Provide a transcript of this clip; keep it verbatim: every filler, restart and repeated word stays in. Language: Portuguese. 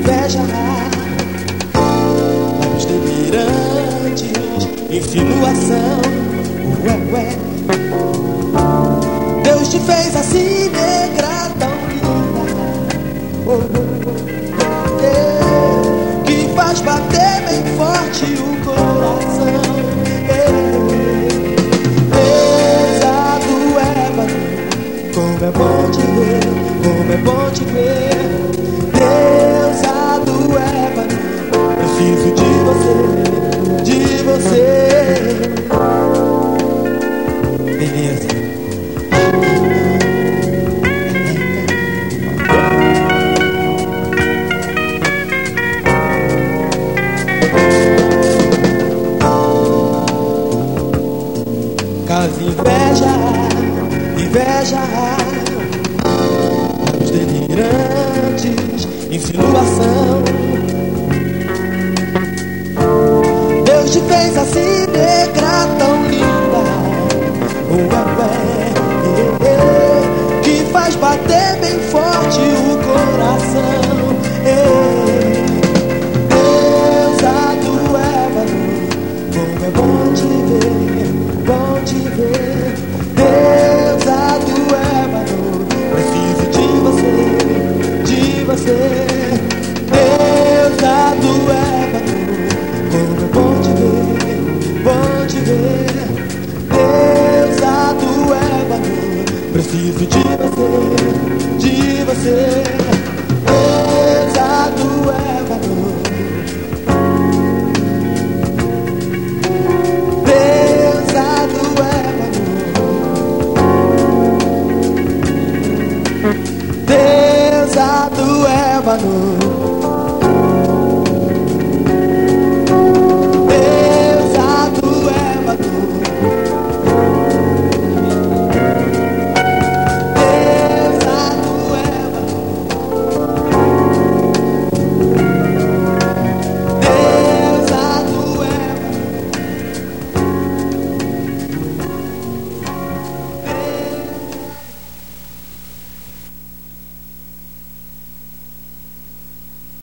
inveja, lábios delirantes, insinuação, ué, ué. Deus te fez assim, negra, tão linda, oh, oh, oh, yeah, que faz bater bem forte o coração. Pesado ébano, como é bom te ver, como é bom te ver. Deusado ébano, preciso de você, de você. Beleza. Caso inveja, inveja, lábios delirantes, insinuação. Deus te fez assim, negra, tão linda, ué, ué, que faz bater bem forte o coração. Deusado ébano, como é bom te ver, bom te ver. Deusado ébano, preciso de você, de você. Deusado ébano, como é bom te ver, bom te ver. Deusado ébano, preciso de você, de você. Deusado ébano, Deusado ébano, Deusado ébano, Deusado ébano, Deusado ébano.